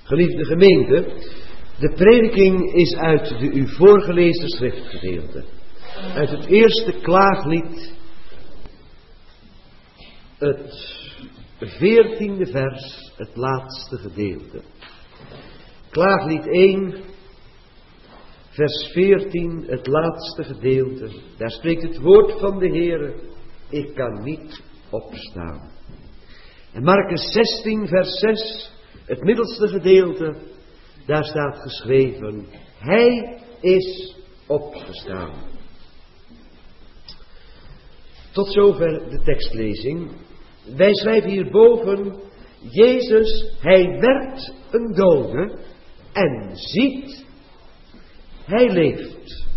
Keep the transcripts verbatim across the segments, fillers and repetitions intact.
Geliefde gemeente, de prediking is uit de u voorgelezen schriftgedeelte. Uit het eerste klaaglied, het veertiende vers, het laatste gedeelte. Klaaglied één, vers veertien, het laatste gedeelte. Daar spreekt het woord van de Heere: ik kan niet opstaan. En Markus zestien, vers zes, het middelste gedeelte, daar staat geschreven: hij is opgestaan. Tot zover de tekstlezing. Wij schrijven hierboven: Jezus, hij werd een dode en ziet, hij leeft.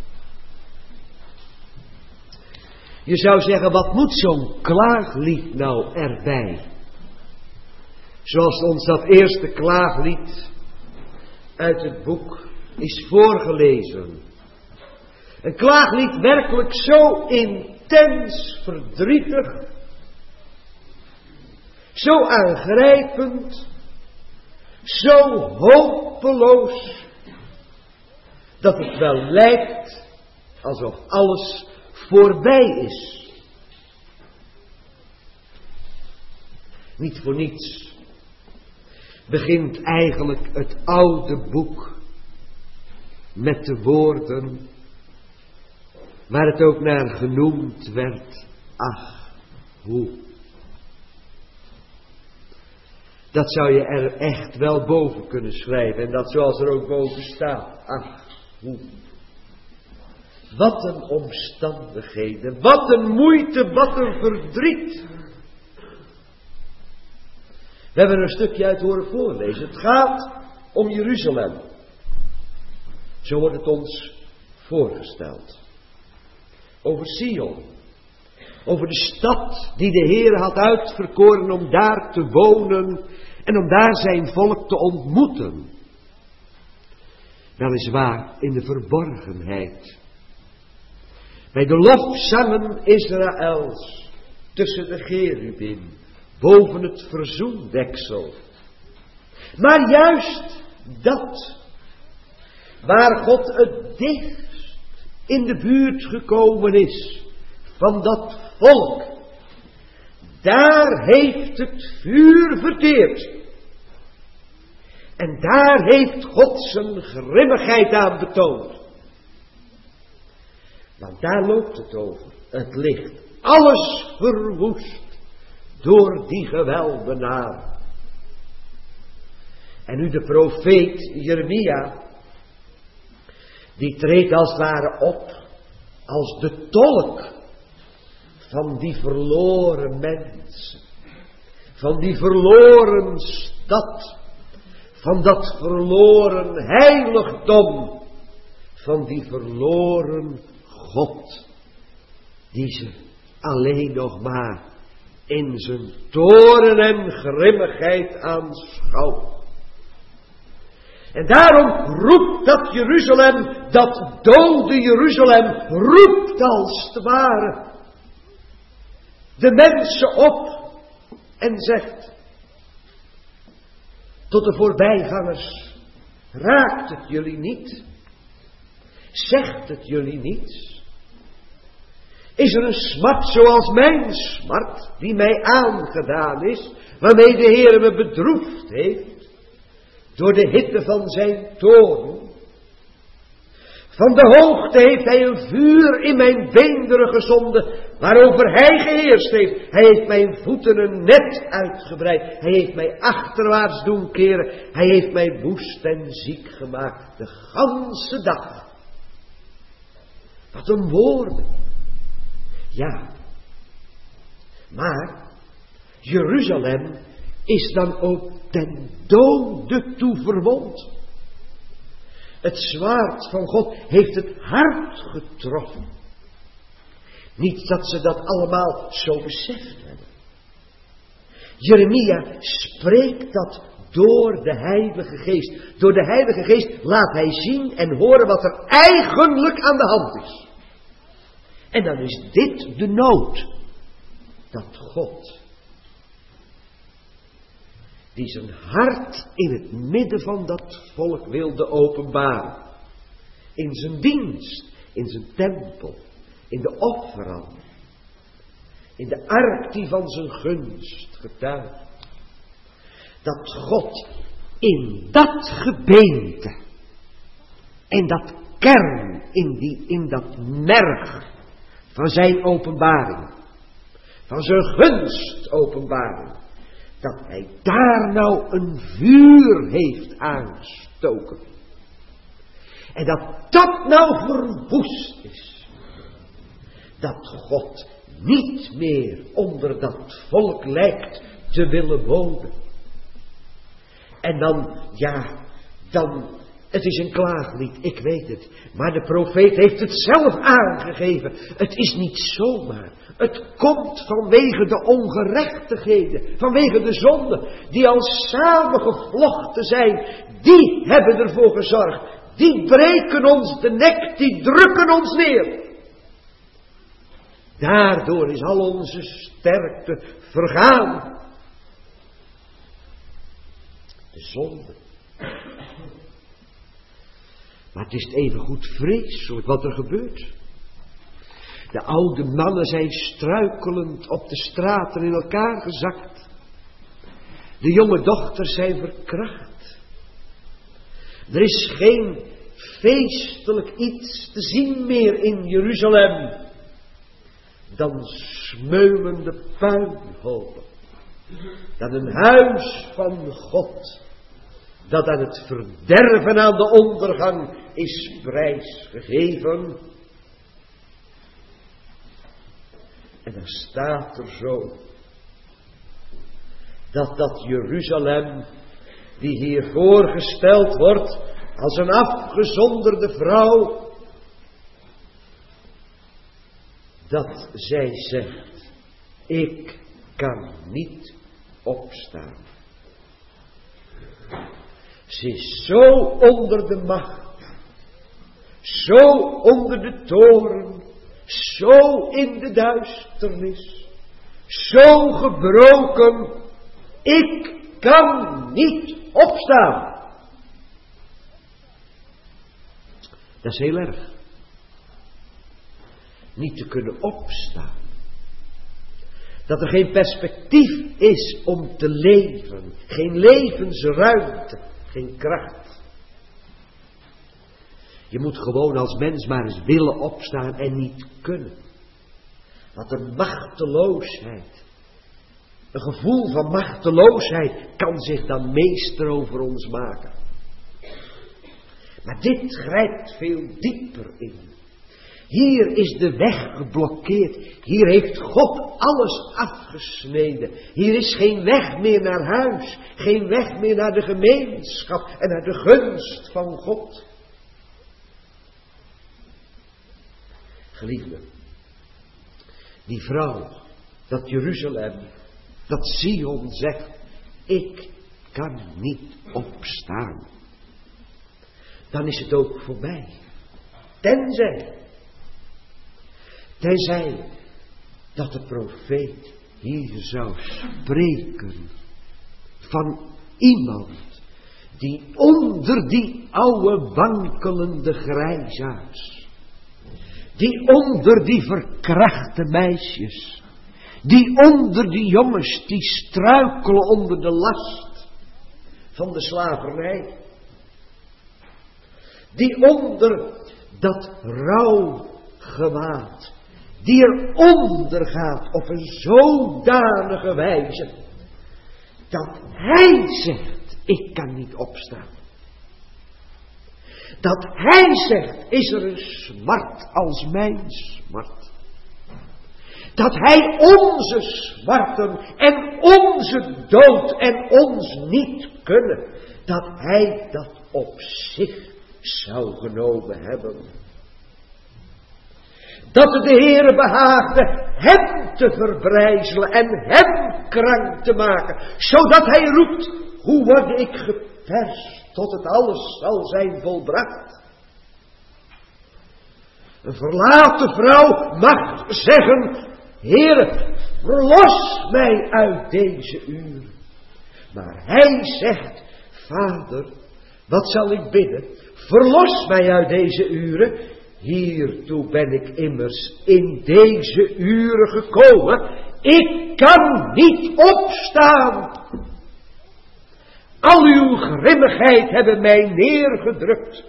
Je zou zeggen, wat moet zo'n klaaglied nou erbij? Zoals ons dat eerste klaaglied uit het boek is voorgelezen. Een klaaglied werkelijk zo intens verdrietig, zo aangrijpend, zo hopeloos, dat het wel lijkt alsof alles voorbij is. Niet voor niets begint eigenlijk het oude boek met de woorden waar het ook naar genoemd werd: ach, hoe. Dat zou je er echt wel boven kunnen schrijven. En dat zoals er ook boven staat: ach, hoe. Wat een omstandigheden, wat een moeite, wat een verdriet. We hebben er een stukje uit horen voorlezen. Het gaat om Jeruzalem. Zo wordt het ons voorgesteld. Over Sion. Over de stad die de Heer had uitverkoren om daar te wonen en om daar zijn volk te ontmoeten. Weliswaar in de verborgenheid. Bij de lofzangen Israëls, tussen de cherubim, boven het verzoendeksel. Maar juist dat, waar God het dichtst in de buurt gekomen is van dat volk, daar heeft het vuur verteerd. En daar heeft God zijn grimmigheid aan betoond. Want daar loopt het over. Het ligt alles verwoest door die geweldenaar. En nu de profeet Jeremia, die treedt als het ware op als de tolk van die verloren mensen, van die verloren stad, van dat verloren heiligdom, van die verloren God, die ze alleen nog maar in zijn toorn en grimmigheid aanschouwt. En daarom roept dat Jeruzalem, dat dode Jeruzalem, roept als het ware de mensen op en zegt tot de voorbijgangers: raakt het jullie niet? Zegt het jullie niets? Is er een smart zoals mijn smart, die mij aangedaan is, waarmee de Heer me bedroefd heeft, door de hitte van zijn toorn? Van de hoogte heeft hij een vuur in mijn beenderen gezonden, waarover hij geheerst heeft. Hij heeft mijn voeten een net uitgebreid. Hij heeft mij achterwaarts doen keren. Hij heeft mij woest en ziek gemaakt, de ganse dag. Wat een woorden. Ja, maar Jeruzalem is dan ook ten dode toe verwond. Het zwaard van God heeft het hart getroffen. Niet dat ze dat allemaal zo beseft hebben. Jeremia spreekt dat door de Heilige Geest. Door de Heilige Geest laat hij zien en horen wat er eigenlijk aan de hand is. En dan is dit de nood. Dat God die zijn hart in het midden van dat volk wilde openbaren. In zijn dienst, in zijn tempel, in de offeranden, in de ark die van zijn gunst getuigt. Dat God in dat gebeente, in dat kern, in, die, in dat merg van zijn openbaring, van zijn gunst openbaring, dat hij daar nou een vuur heeft aangestoken. En dat dat nou verwoest is. Dat God niet meer onder dat volk lijkt te willen wonen. En dan, ja, dan, het is een klaaglied, ik weet het. Maar de profeet heeft het zelf aangegeven. Het is niet zomaar. Het komt vanwege de ongerechtigheden, vanwege de zonden, die al samengevlochten zijn. Die hebben ervoor gezorgd. Die breken ons de nek, die drukken ons neer. Daardoor is al onze sterkte vergaan. De zonde. Maar het is even goed vreselijk wat er gebeurt. De oude mannen zijn struikelend op de straten in elkaar gezakt. De jonge dochters zijn verkracht. Er is geen feestelijk iets te zien meer in Jeruzalem dan smeulende puinhopen. Dan een huis van God dat aan het verderven, aan de ondergang is prijsgegeven. En dan staat er zo dat dat Jeruzalem, die hier voorgesteld wordt als een afgezonderde vrouw, dat zij zegt, ik kan niet opstaan. Ze is zo onder de macht, zo onder de toren, zo in de duisternis, zo gebroken, ik kan niet opstaan. Dat is heel erg. Niet te kunnen opstaan. Dat er geen perspectief is om te leven. Geen levensruimte. Geen kracht. Je moet gewoon als mens maar eens willen opstaan en niet kunnen. Wat een machteloosheid. Een gevoel van machteloosheid kan zich dan meester over ons maken. Maar dit grijpt veel dieper in. Hier is de weg geblokkeerd. Hier heeft God alles afgesneden. Hier is geen weg meer naar huis. Geen weg meer naar de gemeenschap en naar de gunst van God. Geliefde, die vrouw, dat Jeruzalem, dat Sion zegt, ik kan niet opstaan. Dan is het ook voorbij. Tenzij, tenzij dat de profeet hier zou spreken van iemand die onder die oude wankelende grijsaards, die onder die verkrachte meisjes, die onder die jongens die struikelen onder de last van de slavernij, die onder dat rouwgewaad, die eronder gaat op een zodanige wijze, dat hij zegt, ik kan niet opstaan. Dat hij zegt, is er een smart als mijn smart. Dat hij onze smarten en onze dood en ons niet kunnen, dat hij dat op zich zou genomen hebben. Dat het de Heere behaagde hem te verbrijzelen en hem krank te maken, zodat hij roept, hoe word ik geperst tot het alles zal zijn volbracht. Een verlaten vrouw mag zeggen, Heere, verlos mij uit deze uur. Maar hij zegt, Vader, wat zal ik bidden? Verlos mij uit deze uren. Hiertoe ben ik immers in deze uren gekomen. Ik kan niet opstaan. Al uw grimmigheid hebben mij neergedrukt.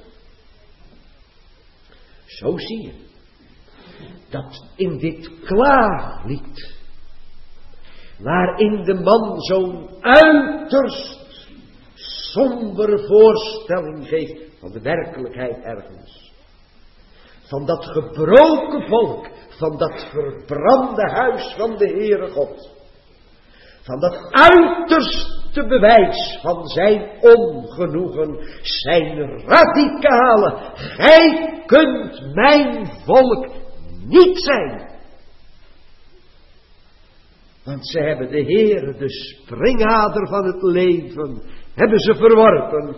Zo zie je dat in dit klaaglied, waarin de man zo'n uiterst sombere voorstelling geeft van de werkelijkheid ergens, van dat gebroken volk, van dat verbrande huis van de Heere God, van dat uiterste bewijs van zijn ongenoegen, zijn radicale, gij kunt mijn volk niet zijn. Want ze hebben de Heere, de springader van het leven, hebben ze verworpen.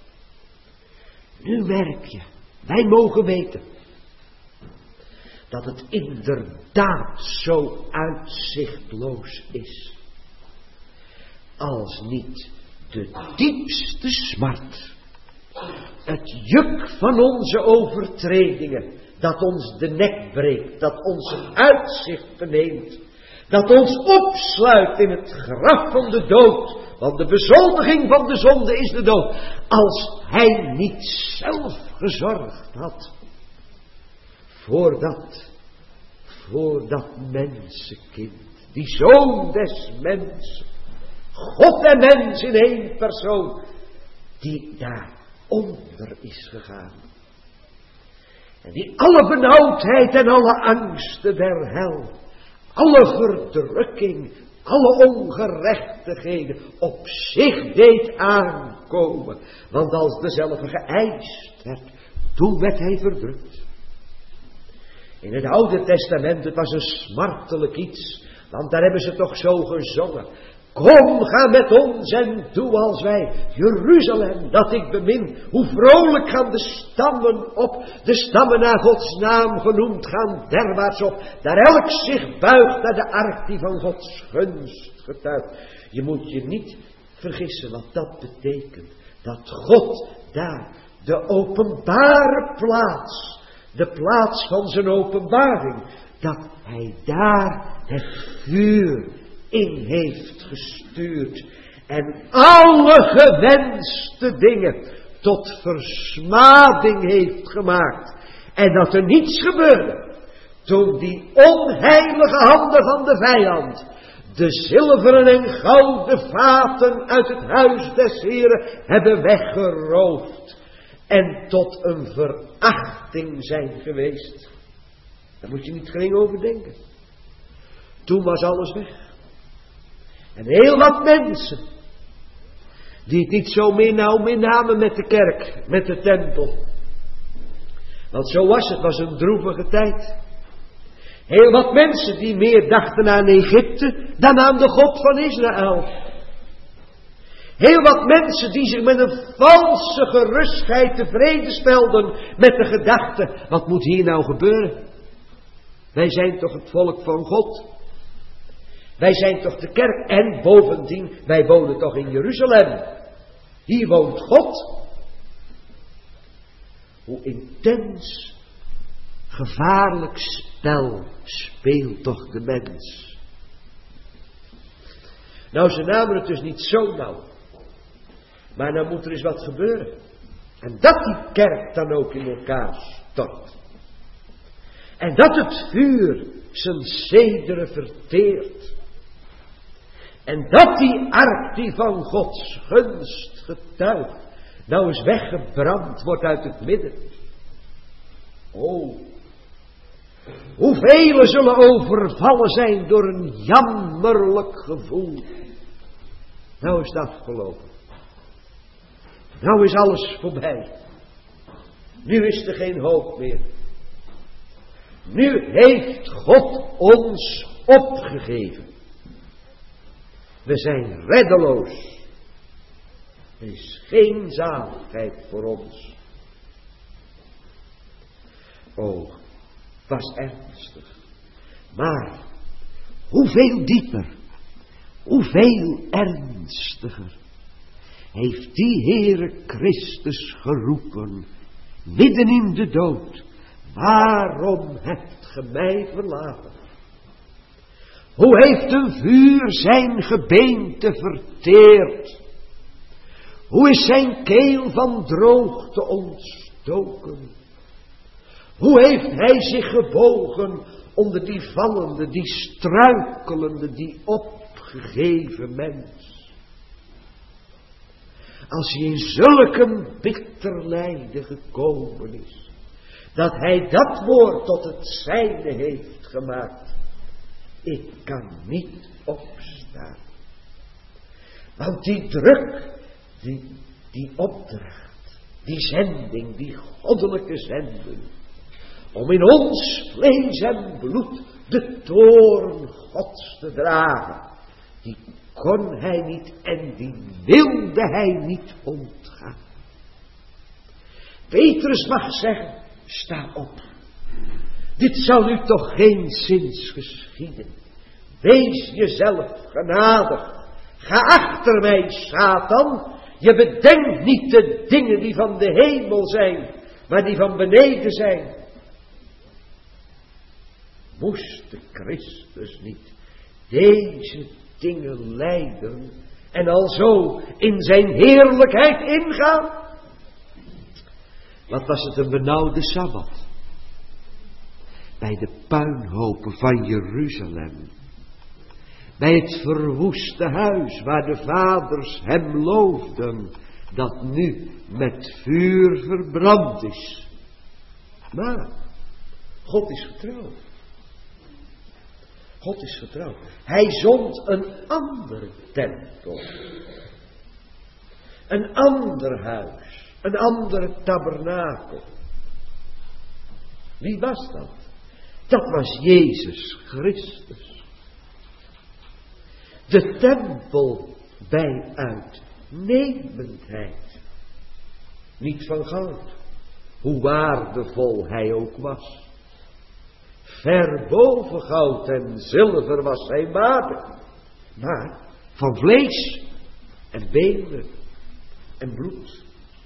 Nu merk je, wij mogen weten, dat het inderdaad zo uitzichtloos is. Als niet de diepste smart, het juk van onze overtredingen, dat ons de nek breekt, dat ons het uitzicht beneemt, dat ons opsluit in het graf van de dood, want de bezoldiging van de zonde is de dood. Als hij niet zelf gezorgd had voor dat, voor dat mensenkind, die zoon des mensen, God en mens in één persoon, die daar onder is gegaan. En die alle benauwdheid en alle angsten der hel, alle verdrukking, alle ongerechtigheden op zich deed aankomen. Want als dezelfde geëist werd, toen werd hij verdrukt. In het Oude Testament, het was een smartelijk iets, want daar hebben ze toch zo gezongen. Kom, ga met ons en doe als wij, Jeruzalem, dat ik bemin. Hoe vrolijk gaan de stammen op, de stammen naar Gods naam genoemd gaan derwaarts op. Daar elk zich buigt naar de ark die van Gods gunst getuigt. Je moet je niet vergissen wat dat betekent. Dat God daar de openbare plaats, de plaats van zijn openbaring, dat hij daar het vuur in heeft gestuurd en alle gewenste dingen tot versmading heeft gemaakt en dat er niets gebeurde toen die onheilige handen van de vijand de zilveren en gouden vaten uit het huis des Heren hebben weggeroofd en tot een verachting zijn geweest. Daar moet je niet gering over denken. Toen was alles weg. En heel wat mensen, die het niet zo meer nauw meer namen met de kerk, met de tempel. Want zo was het, was een droevige tijd. Heel wat mensen die meer dachten aan Egypte dan aan de God van Israël. Heel wat mensen die zich met een valse gerustheid tevreden stelden met de gedachte, wat moet hier nou gebeuren? Wij zijn toch het volk van God. Wij zijn toch de kerk en bovendien, wij wonen toch in Jeruzalem. Hier woont God. Hoe intens, gevaarlijk spel speelt toch de mens. Nou, ze namen het dus niet zo nauw. Maar nou moet er eens wat gebeuren. En dat die kerk dan ook in elkaar stort. En dat het vuur zijn zederen verteert. En dat die ark die van Gods gunst getuigt, nou eens weggebrand wordt uit het midden. Oh, hoeveel zullen overvallen zijn door een jammerlijk gevoel. Nou is het afgelopen. Nou is alles voorbij. Nu is er geen hoop meer. Nu heeft God ons opgegeven. We zijn reddeloos. Er is geen zaligheid voor ons. Oh, was ernstig. Maar hoeveel dieper, Hoeveel ernstiger heeft die Heere Christus geroepen, midden in de dood. Waarom hebt ge mij verlaten? Hoe heeft een vuur zijn gebeente verteerd? Hoe is zijn keel van droogte ontstoken? Hoe heeft hij zich gebogen onder die vallende, die struikelende, die opgegeven mens? Als hij in zulke bitter lijden gekomen is, dat hij dat woord tot het zijne heeft gemaakt. Ik kan niet opstaan. Want die druk, die, die opdracht, die zending, die goddelijke zending, om in ons vlees en bloed de toorn Gods te dragen, die kon hij niet en die wilde hij niet ontgaan. Petrus mag zeggen, sta op. Dit zal nu toch geen zins geschieden. Wees jezelf genadig. Ga achter mij, Satan. Je bedenkt niet de dingen die van de hemel zijn, maar die van beneden zijn. Moest de Christus niet deze dingen lijden en alzo in zijn heerlijkheid ingaan? Wat was het een benauwde Sabbat bij de puinhopen van Jeruzalem, bij het verwoeste huis waar de vaders hem loofden, dat nu met vuur verbrand is. Maar God is getrouw. God is getrouw. Hij zond een andere tempel. Een ander huis. Een andere tabernakel. Wie was dat? Dat was Jezus Christus. De tempel bij uitnemendheid. Niet van goud. Hoe waardevol hij ook was. Ver boven goud en zilver was zijn waarde. Maar van vlees en benen en bloed.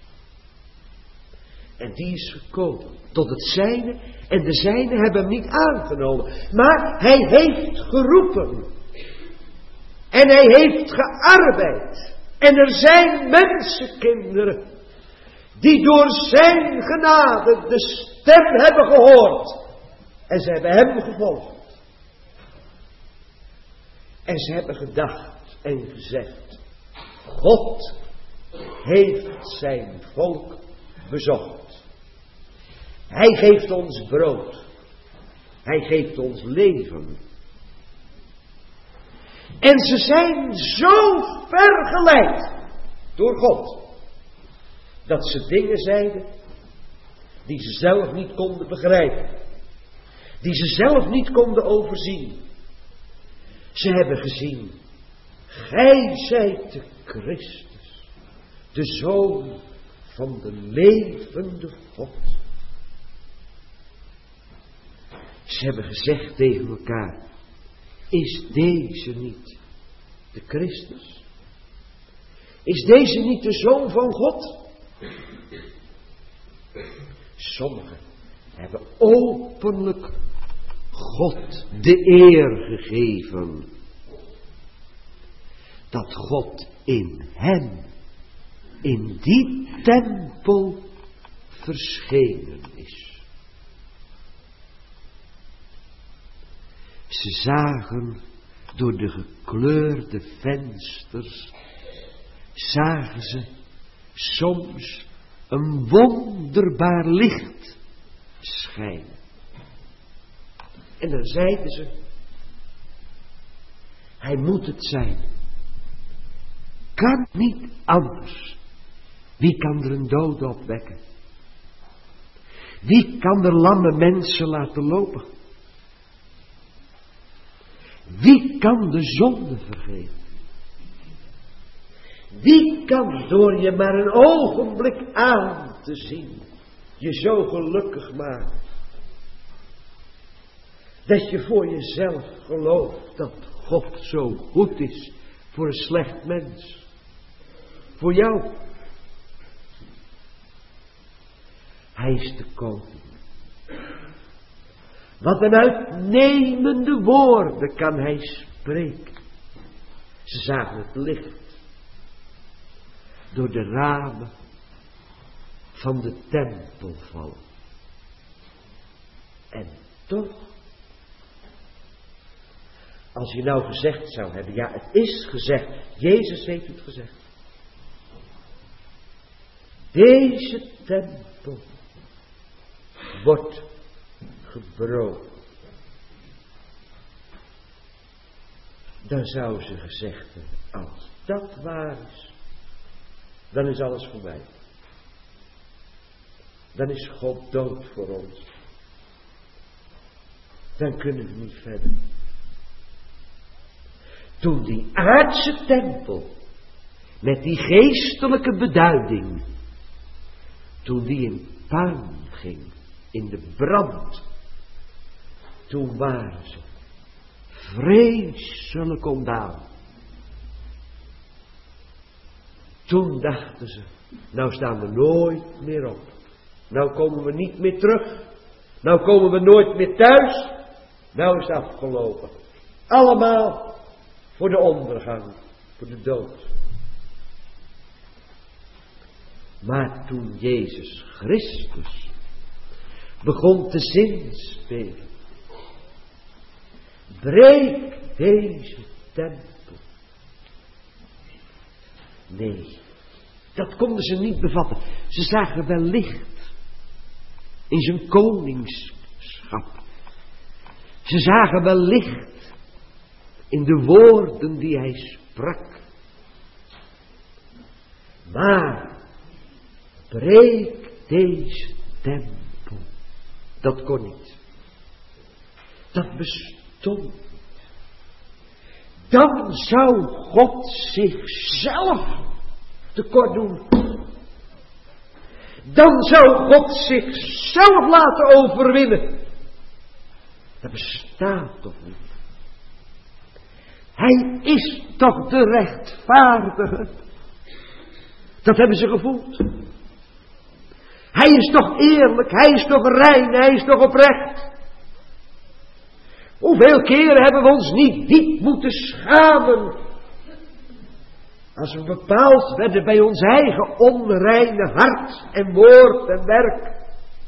En die is gekomen tot het zijne. En de zijne hebben hem niet aangenomen. Maar hij heeft geroepen. En hij heeft gearbeid. En er zijn mensenkinderen die door zijn genade de stem hebben gehoord. En ze hebben hem gevolgd. En ze hebben gedacht en gezegd: God heeft zijn volk bezocht. Hij geeft ons brood. Hij geeft ons leven. En ze zijn zo ver geleid door God, dat ze dingen zeiden die ze zelf niet konden begrijpen. Die ze zelf niet konden overzien. Ze hebben gezien: gij zijt de Christus, de Zoon van de levende God. Ze hebben gezegd tegen elkaar: is deze niet de Christus? Is deze niet de Zoon van God? Sommigen hebben openlijk God de eer gegeven. Dat God in hen, in die tempel verschenen is. Ze zagen door de gekleurde vensters, zagen ze soms een wonderbaar licht schijnen. En dan zeiden ze: hij moet het zijn. Kan niet anders. Wie kan er een dode opwekken? Wie kan er lamme mensen laten lopen? Wie kan de zonde vergeven? Wie kan door je maar een ogenblik aan te zien je zo gelukkig maken, dat je voor jezelf gelooft dat God zo goed is voor een slecht mens. Voor jou. Hij is de koning. Wat een uitnemende woorden kan hij spreken. Ze zagen het licht door de ramen van de tempel vallen. En toch, als je nou gezegd zou hebben, ja, het is gezegd, Jezus heeft het gezegd. Deze tempel wordt gebroken. Dan zou ze gezegd hebben, als dat waar is, dan is alles voorbij. Dan is God dood voor ons. Dan kunnen we niet verder. Toen die aardse tempel, met die geestelijke beduiding, toen die in puin ging, in de brand, toen waren ze vreselijk ontdaan. Toen dachten ze, nou staan we nooit meer op. Nou komen we niet meer terug. Nou komen we nooit meer thuis. Nou is het afgelopen. Allemaal voor de ondergang, voor de dood. Maar toen Jezus Christus begon te zinspelen, breek deze tempel. Nee, dat konden ze niet bevatten. Ze zagen wel licht in zijn koningschap. Ze zagen wel licht in de woorden die hij sprak. Maar breek deze tempel. Dat kon niet. Dat bestond niet. Dan zou God zichzelf tekort doen. Dan zou God zichzelf laten overwinnen. Dat bestaat toch niet. Hij is toch de rechtvaardige. Dat hebben ze gevoeld. Hij is toch eerlijk, hij is toch rein, hij is toch oprecht. Hoeveel keren hebben we ons niet diep moeten schamen, als we bepaald werden bij ons eigen onreine hart en woord en werk.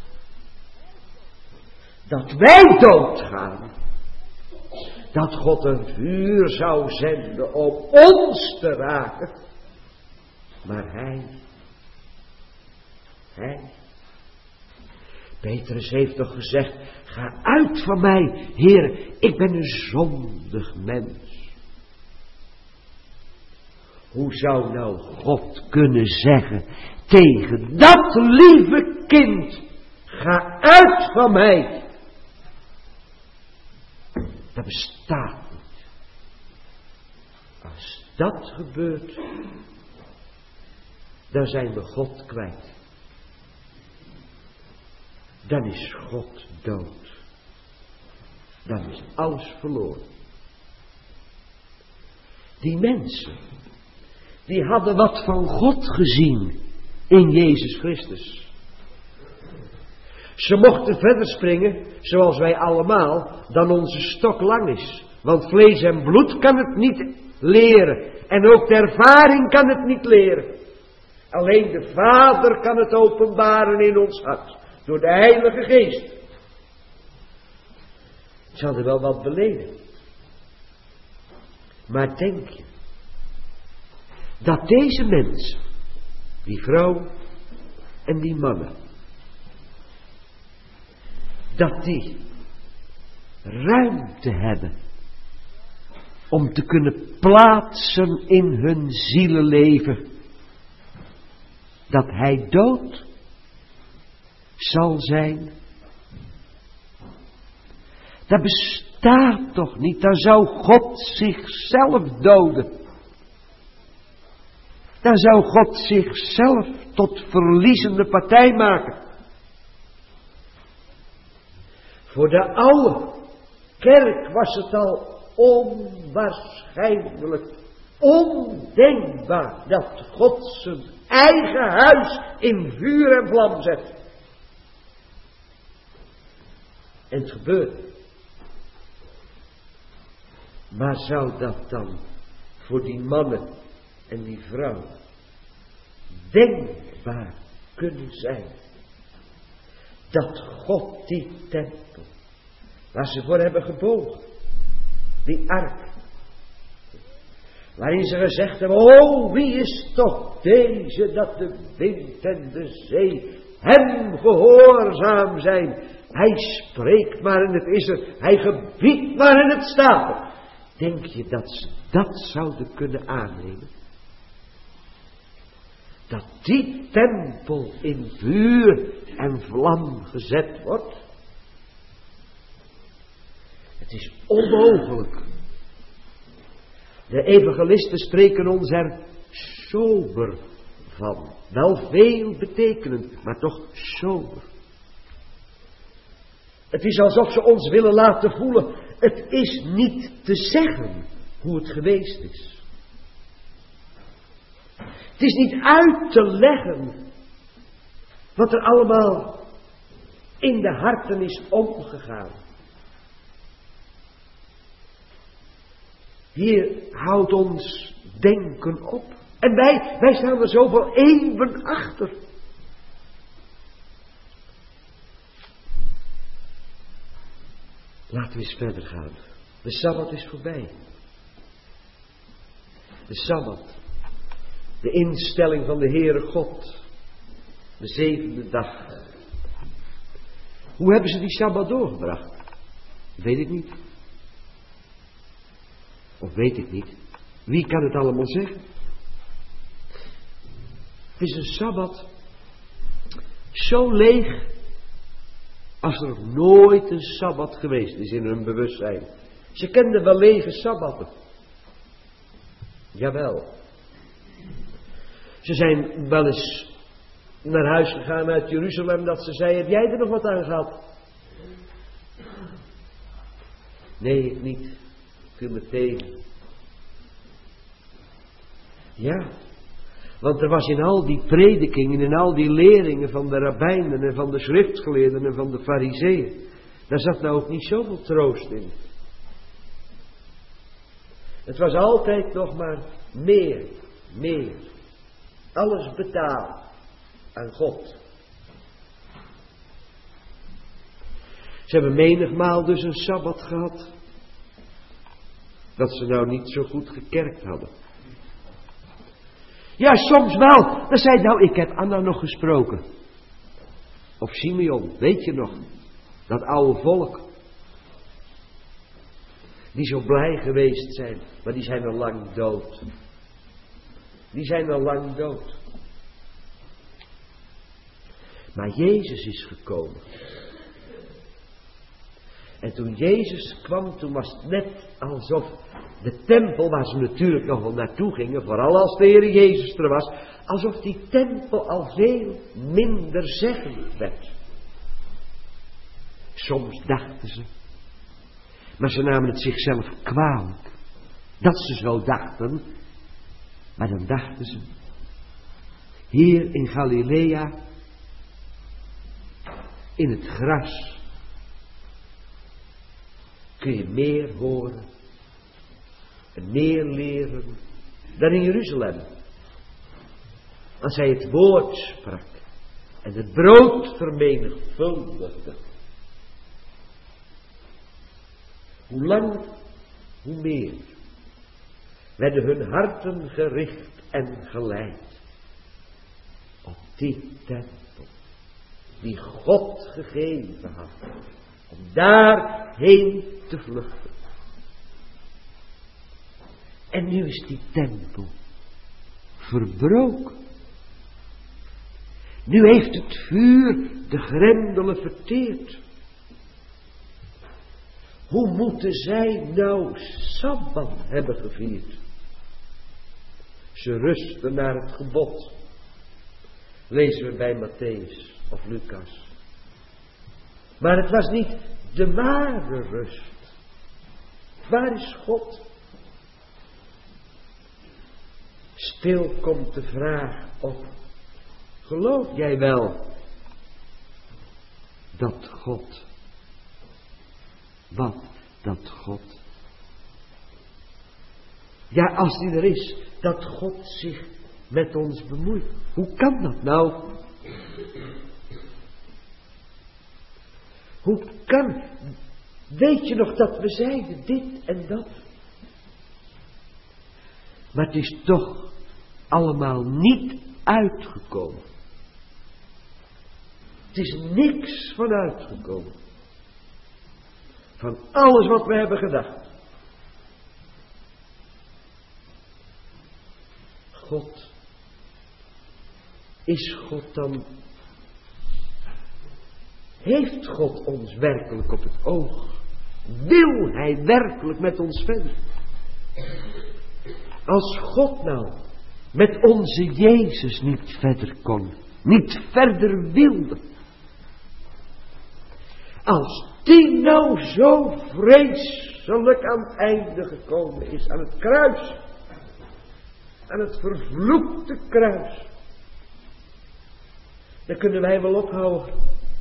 Dat wij doodgaan. Dat God een vuur zou zenden om ons te raken. Maar hij, hij, Petrus heeft toch gezegd, ga uit van mij, Heer, ik ben een zondig mens. Hoe zou nou God kunnen zeggen tegen dat lieve kind, ga uit van mij. Dat bestaat niet. Als dat gebeurt, dan zijn we God kwijt. Dan is God dood. Dan is alles verloren. Die mensen, die hadden wat van God gezien in Jezus Christus. Ze mochten verder springen, zoals wij allemaal, dan onze stok lang is. Want vlees en bloed kan het niet leren. En ook de ervaring kan het niet leren. Alleen de Vader kan het openbaren in ons hart. Door de Heilige Geest. Ze hadden wel wat beleden. Maar denk je dat deze mensen, die vrouw en die mannen, dat die ruimte hebben om te kunnen plaatsen in hun zielenleven dat hij dood zal zijn? Dat bestaat toch niet? Dan zou God zichzelf doden. Dan zou God zichzelf tot verliezende partij maken. Voor de oude kerk was het al onwaarschijnlijk ondenkbaar dat God zijn eigen huis in vuur en vlam zet. En het gebeurt. Maar zou dat dan voor die mannen en die vrouwen denkbaar kunnen zijn? Dat God die tempel, waar ze voor hebben gebogen, die ark, waarin ze gezegd hebben, oh, wie is toch deze, dat de wind en de zee hem gehoorzaam zijn. Hij spreekt maar en het is er, hij gebiedt maar en het staat er. Denk je dat ze dat zouden kunnen aannemen? Dat die tempel in vuur en vlam gezet wordt? Het is onmogelijk. De evangelisten spreken ons er sober van. Wel veel betekenend, maar toch sober. Het is alsof ze ons willen laten voelen, het is niet te zeggen hoe het geweest is. Het is niet uit te leggen wat er allemaal in de harten is omgegaan. Hier houdt ons denken op. En wij, wij staan er zoveel eeuwen achter. Laten we eens verder gaan. De Sabbat is voorbij. De Sabbat. De instelling van de Heere God. De zevende dag. Hoe hebben ze die Sabbat doorgebracht? Weet ik niet. Of weet ik niet. Wie kan het allemaal zeggen? Het is een Sabbat zo leeg als er nog nooit een Sabbat geweest is in hun bewustzijn. Ze kenden wel lege Sabbatten. Jawel. Ze zijn wel eens naar huis gegaan uit Jeruzalem dat ze zei, heb jij er nog wat aan gehad? Nee, ik niet. Viel me tegen. Ja, want er was in al die predikingen, in al die leringen van de rabbijnen en van de schriftgeleerden en van de farizeeën, daar zat nou ook niet zoveel troost in. Het was altijd nog maar meer, meer. Alles betalen aan God. Ze hebben menigmaal dus een Sabbat gehad, dat ze nou niet zo goed gekerkt hadden. Ja, soms wel. Dan zei nou, ik heb Anna nog gesproken. Of Simeon, weet je nog? Dat oude volk. Die zo blij geweest zijn, maar die zijn al lang dood. Die zijn al lang dood. Maar Jezus is gekomen. En toen Jezus kwam, toen was het net alsof de tempel, waar ze natuurlijk nog wel naartoe gingen, vooral als de Heer Jezus er was, alsof die tempel al veel minder zeggend werd. Soms dachten ze, maar ze namen het zichzelf kwalijk, dat ze zo dachten, maar dan dachten ze, hier in Galilea, in het gras, kun je meer horen en meer leren dan in Jeruzalem. Als hij het woord sprak en het brood vermenigvuldigde. Hoe lang, hoe meer werden hun harten gericht en geleid op die tempel die God gegeven had. Om daarheen te vluchten. En nu is die tempel verbroken. Nu heeft het vuur de grendelen verteerd. Hoe moeten zij nou Sabbat hebben gevierd? Ze rusten naar het gebod. Lezen we bij Matthäus of Lucas. Maar het was niet de ware rust. Waar is God? Stil komt de vraag op. Geloof jij wel dat God, wat dat God, ja, als die er is, dat God zich met ons bemoeit. Hoe kan dat nou? Hoe kan, weet je nog dat we zeiden dit en dat? Maar het is toch allemaal niet uitgekomen. Het is niks van uitgekomen. Van alles wat we hebben gedacht. God. Is God dan... Heeft God ons werkelijk op het oog? Wil Hij werkelijk met ons verder? Als God nou met onze Jezus niet verder kon, niet verder wilde. Als die nou zo vreselijk aan het einde gekomen is, aan het kruis, aan het vervloekte kruis, dan kunnen wij wel ophouden.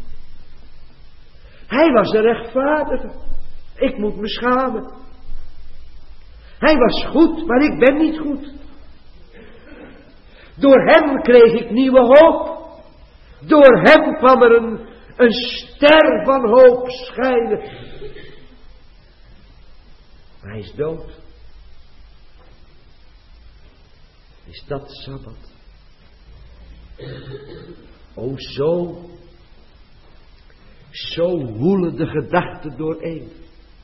Hij was een rechtvaardige. Ik moet me schamen. Hij was goed, maar ik ben niet goed. Door hem kreeg ik nieuwe hoop. Door hem kwam er een, een ster van hoop schijnen. Maar hij is dood. Is dat Sabbat? O zo, zo woelen de gedachten dooreen.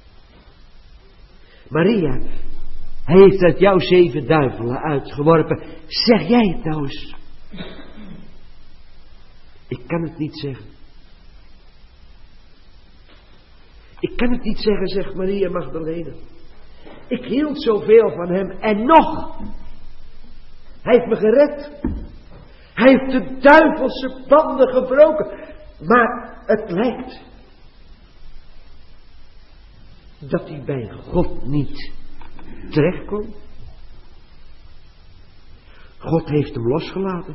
Maria, hij heeft uit jou zeven duivelen uitgeworpen. Zeg jij het nou eens? Ik kan het niet zeggen. Ik kan het niet zeggen, zegt Maria Magdalena. Ik hield zoveel van hem en nog. Hij heeft me gered. Hij heeft de duivelse banden gebroken. Maar het lijkt dat hij bij God niet terechtkomt. God heeft hem losgelaten.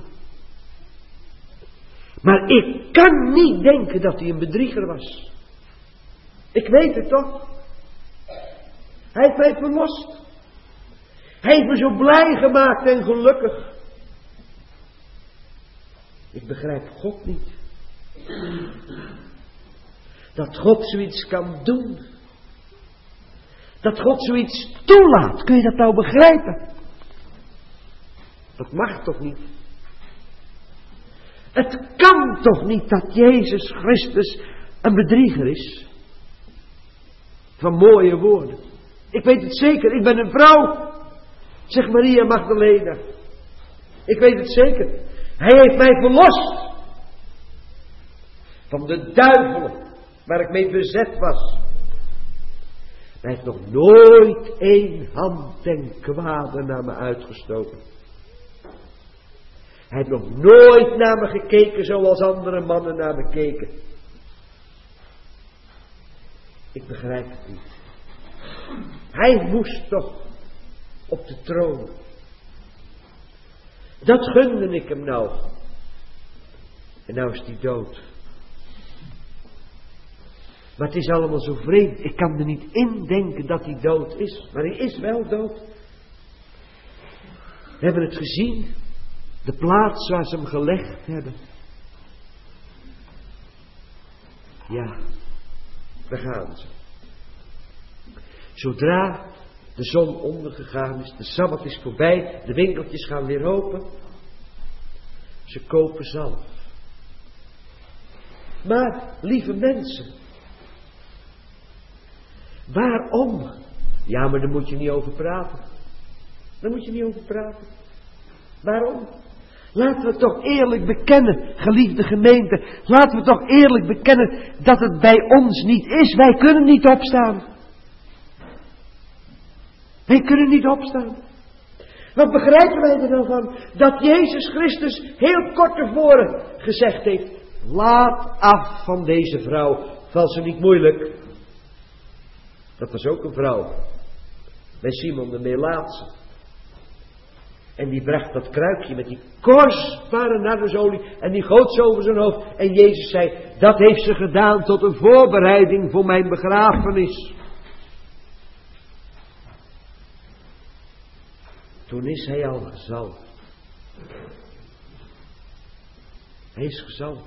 Maar ik kan niet denken dat hij een bedrieger was. Ik weet het toch. Hij heeft mij verlost. Hij heeft me zo blij gemaakt en gelukkig. Ik begrijp God niet. Dat God zoiets kan doen. Dat God zoiets toelaat. Kun je dat nou begrijpen? Dat mag toch niet? Het kan toch niet dat Jezus Christus een bedrieger is? Van mooie woorden. Ik weet het zeker, ik ben een vrouw. Zegt Maria Magdalena. Ik weet het zeker. Hij heeft mij verlost. Van de duivelen waar ik mee bezet was. Hij heeft nog nooit één hand ten kwade naar me uitgestoken. Hij heeft nog nooit naar me gekeken zoals andere mannen naar me keken. Ik begrijp het niet. Hij moest toch op de troon. Dat gunde ik hem nou. En nou is hij dood. Maar het is allemaal zo vreemd. Ik kan er niet in denken dat hij dood is. Maar hij is wel dood. We hebben het gezien. De plaats waar ze hem gelegd hebben. Ja, daar gaan ze. Zodra de zon ondergegaan is, de Sabbat is voorbij, de winkeltjes gaan weer open. Ze kopen zalf. Maar, lieve mensen, waarom? Ja, maar daar moet je niet over praten. Daar moet je niet over praten. Waarom? Laten we toch eerlijk bekennen, geliefde gemeente, laten we toch eerlijk bekennen dat het bij ons niet is. Wij kunnen niet opstaan. Wij kunnen niet opstaan. Wat begrijpen wij er dan van? Dat Jezus Christus heel kort tevoren gezegd heeft, laat af van deze vrouw, val ze niet moeilijk. Dat was ook een vrouw. Bij Simon de Melaatse. En die bracht dat kruikje met die kostbare nardesolie en die goot ze over zijn hoofd. En Jezus zei, dat heeft ze gedaan tot een voorbereiding voor mijn begrafenis. Toen is hij al gezalfd. Hij is gezalfd.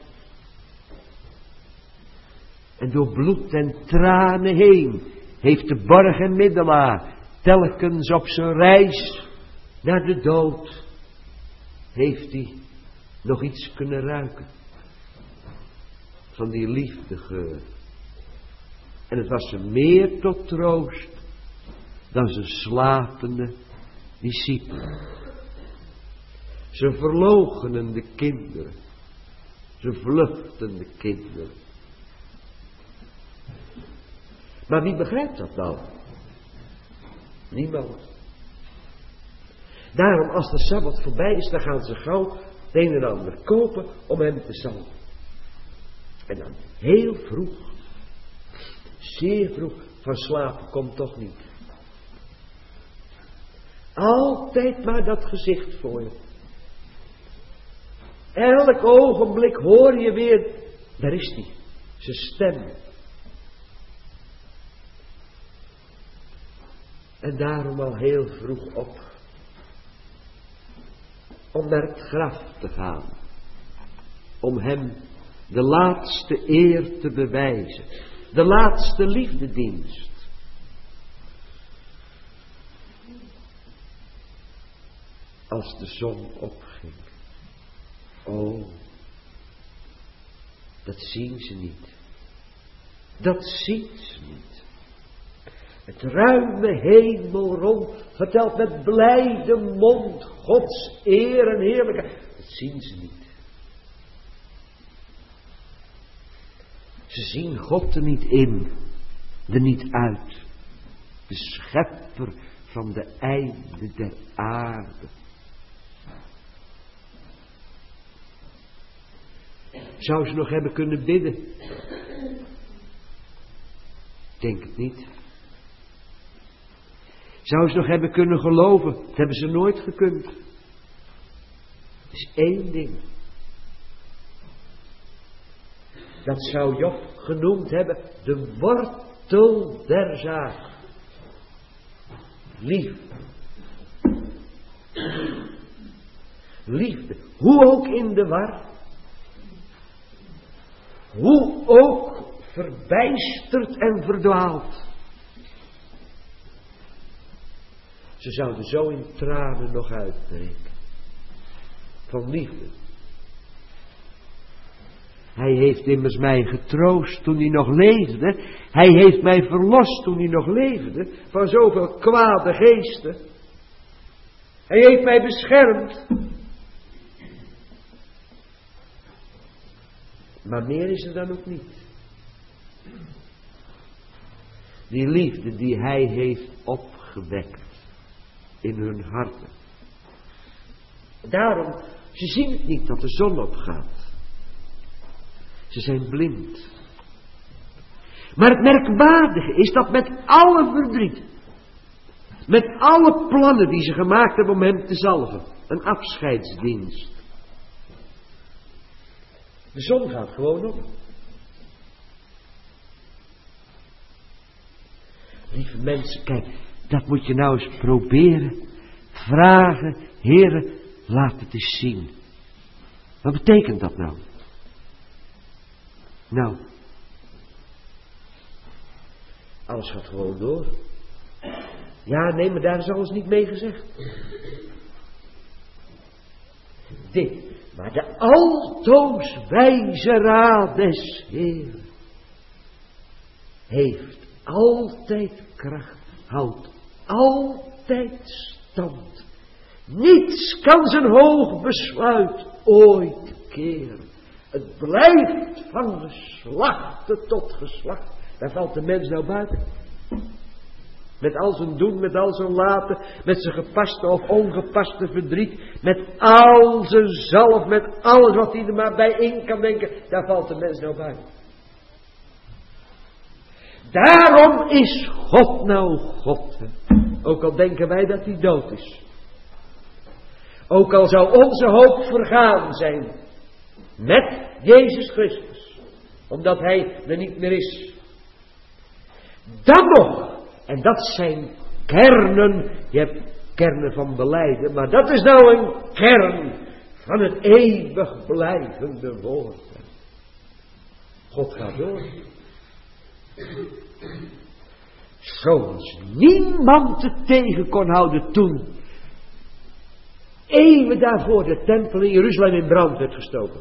En door bloed en tranen heen heeft de borg en middelaar telkens op zijn reis naar de dood heeft hij nog iets kunnen ruiken van die liefdegeur. En het was hem meer tot troost dan zijn slapende discipelen. Zijn verloochenende kinderen, zijn vluchtende kinderen. Maar wie begrijpt dat nou? Niemand. Daarom als de Sabbat voorbij is, dan gaan ze gauw het een en ander kopen om hem te zalven. En dan heel vroeg, zeer vroeg, van slapen komt toch niet. Altijd maar dat gezicht voor je. Elk ogenblik hoor je weer, daar is hij, zijn stem. En daarom al heel vroeg op. Om naar het graf te gaan. Om hem de laatste eer te bewijzen. De laatste liefdedienst. Als de zon opging. Oh, dat zien ze niet. Dat ziet ze niet. Het ruime hemelrond vertelt met blijde mond Gods eer en heerlijkheid. Dat zien ze niet. Ze zien God er niet in, er niet uit. De schepper van de einde der aarde. Zou ze nog hebben kunnen bidden? Ik denk het niet. Zou ze nog hebben kunnen geloven? Dat hebben ze nooit gekund. Het is één ding. Dat zou Job genoemd hebben de wortel der zaak. Liefde. Liefde. Hoe ook in de war. Hoe ook verbijsterd en verdwaald. Ze zouden zo in tranen nog uitbreken. Van liefde. Hij heeft immers mij getroost toen hij nog leefde. Hij heeft mij verlost toen hij nog leefde. Van zoveel kwade geesten. Hij heeft mij beschermd. Maar meer is er dan ook niet. Die liefde die hij heeft opgewekt. In hun harten. Daarom, ze zien het niet dat de zon opgaat. Ze zijn blind. Maar het merkwaardige is dat met alle verdriet, met alle plannen die ze gemaakt hebben om hem te zalven, een afscheidsdienst. De zon gaat gewoon op. Lieve mensen, kijk, dat moet je nou eens proberen. Vragen, Heere, laat het eens zien. Wat betekent dat nou? Nou, alles gaat gewoon door. Ja, nee, maar daar is alles niet mee gezegd. Dit, maar de altoos wijze raad des Heeren heeft altijd kracht, houdt altijd stand. Niets kan zijn hoog besluit ooit keren. Het blijft van geslachte tot geslacht. Daar valt de mens nou buiten. Met al zijn doen, met al zijn laten, met zijn gepaste of ongepaste verdriet, met al zijn zalf, met alles wat hij er maar bij in kan denken, daar valt de mens nou buiten. Daarom is God nou God. Hè? Ook al denken wij dat hij dood is. Ook al zou onze hoop vergaan zijn met Jezus Christus, omdat Hij er niet meer is. Dan nog, en dat zijn kernen, je hebt kernen van belijden, maar dat is nou een kern van het eeuwig blijvende woord. God gaat door. Zoals niemand het tegen kon houden toen eeuwen daarvoor de tempel in Jeruzalem in brand werd gestoken.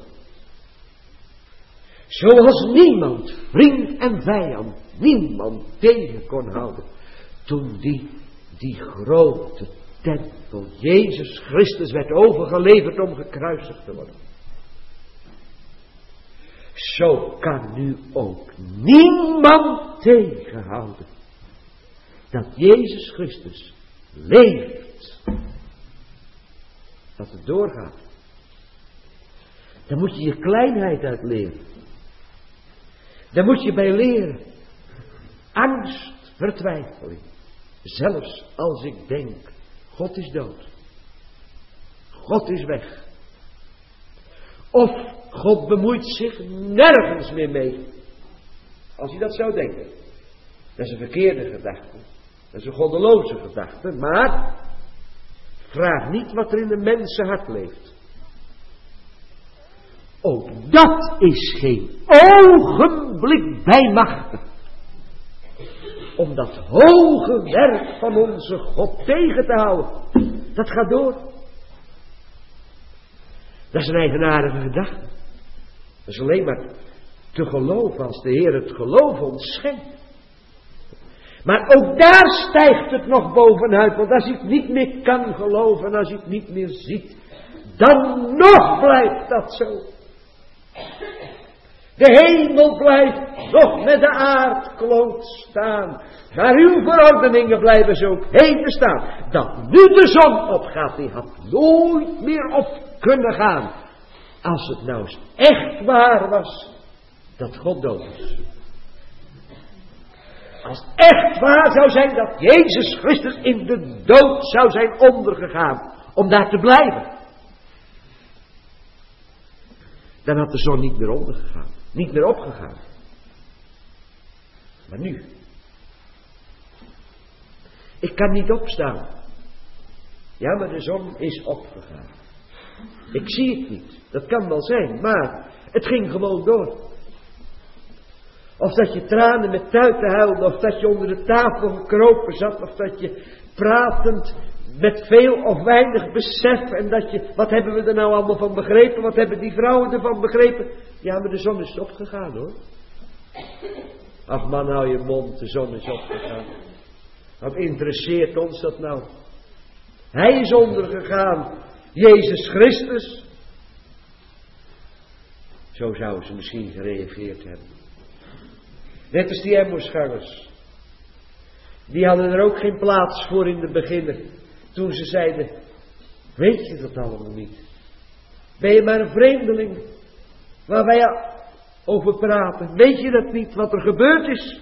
Zoals niemand, vriend en vijand, niemand tegen kon houden toen die, die grote tempel, Jezus Christus, werd overgeleverd om gekruisigd te worden. Zo kan nu ook niemand tegenhouden dat Jezus Christus leeft. Dat het doorgaat. Dan moet je je kleinheid uit leren. Daar moet je bij leren. Angst, vertwijfeling. Zelfs als ik denk, God is dood. God is weg. Of God bemoeit zich nergens meer mee. Als je dat zou denken. Dat is een verkeerde gedachte. Dat is een goddeloze gedachte. Maar vraag niet wat er in een mensenhart leeft. Ook dat is geen ogenblik bijmachtig om dat hoge werk van onze God tegen te houden. Dat gaat door. Dat is een eigenaardige gedachte. Dat is alleen maar te geloven als de Heer het geloof ons schenkt. Maar ook daar stijgt het nog bovenuit. Want als je het niet meer kan geloven, als je het niet meer ziet, dan nog blijft dat zo. De hemel blijft nog met de aardkloot staan. Maar uw verordeningen blijven zo heden staan. Dat nu de zon opgaat, die had nooit meer op kunnen gaan. Als het nou eens echt waar was dat God dood is. Als het echt waar zou zijn dat Jezus Christus in de dood zou zijn ondergegaan. Om daar te blijven. Dan had de zon niet meer ondergegaan. Niet meer opgegaan. Maar nu. Ik kan niet opstaan. Ja, maar de zon is opgegaan. Ik zie het niet. Dat kan wel zijn. Maar het ging gewoon door. Of dat je tranen met tuiten huilde. Of dat je onder de tafel gekropen zat. Of dat je pratend met veel of weinig besef. En dat je, wat hebben we er nou allemaal van begrepen? Wat hebben die vrouwen ervan begrepen? Ja, maar de zon is opgegaan hoor. Ach man, hou je mond, de zon is opgegaan. Wat interesseert ons dat nou? Hij is ondergegaan. Jezus Christus. Zo zouden ze misschien gereageerd hebben. Net als die Emmausgangers. Die hadden er ook geen plaats voor in de beginnen. Toen ze zeiden, weet je dat allemaal niet? Ben je maar een vreemdeling waar wij over praten? Weet je dat niet wat er gebeurd is?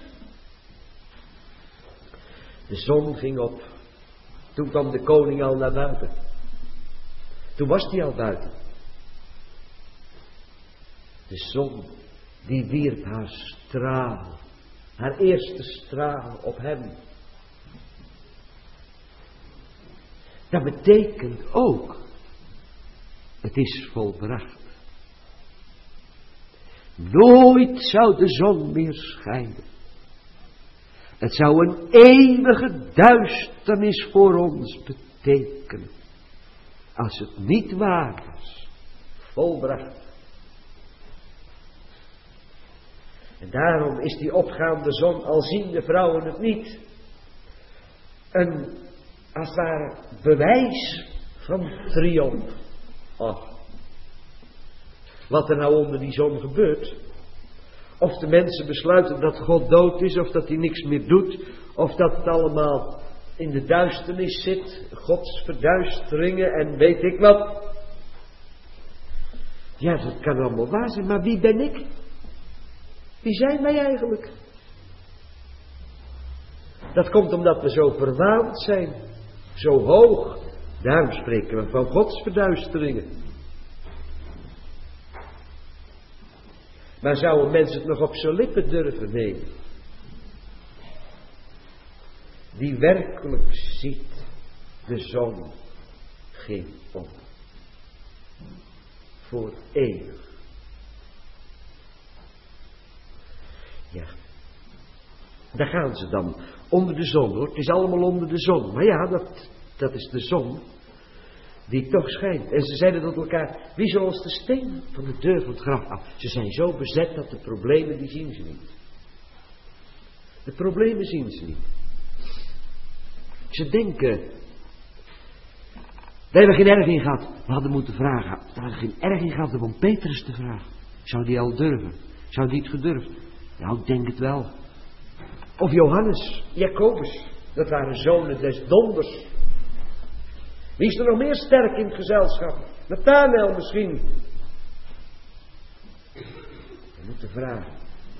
De zon ging op. Toen kwam de koning al naar buiten. Toen was hij al buiten. De zon die wierp haar straal. Haar eerste straal op hem. Dat betekent ook, het is volbracht. Nooit zou de zon meer schijnen. Het zou een eeuwige duisternis voor ons betekenen. Als het niet waar was. Volbracht. En daarom is die opgaande zon, al zien de vrouwen het niet, een, als het ware, bewijs van triomf. Oh. Wat er nou onder die zon gebeurt. Of de mensen besluiten dat God dood is, of dat hij niks meer doet, of dat het allemaal in de duisternis zit, Gods verduisteringen en weet ik wat. Ja, dat kan allemaal waar zijn, maar wie ben ik? Wie zijn wij eigenlijk? Dat komt omdat we zo verwaand zijn, zo hoog Daarom spreken we van godsverduisteringen. Maar zou een mens het nog op zijn lippen durven nemen? Die werkelijk ziet, de zon geen op. Voor eeuwig. Ja. Daar gaan ze dan. Onder de zon hoor. Het is allemaal onder de zon. Maar ja, dat, dat is de zon. Die toch schijnt. En ze zeiden tot elkaar. Wie zal ons de steen van de deur van het graf af? Ze zijn zo bezet dat de problemen die zien ze niet. De problemen zien ze niet. Ze denken. We hebben geen erg in gehad. We hadden moeten vragen. We hadden geen erg in gehad om Petrus te vragen. Zou die al durven? Zou die het gedurfd? Nou, ik denk het wel. Of Johannes, Jacobus. Dat waren zonen des donders. Wie is er nog meer sterk in het gezelschap? Nathanael misschien. We moeten vragen.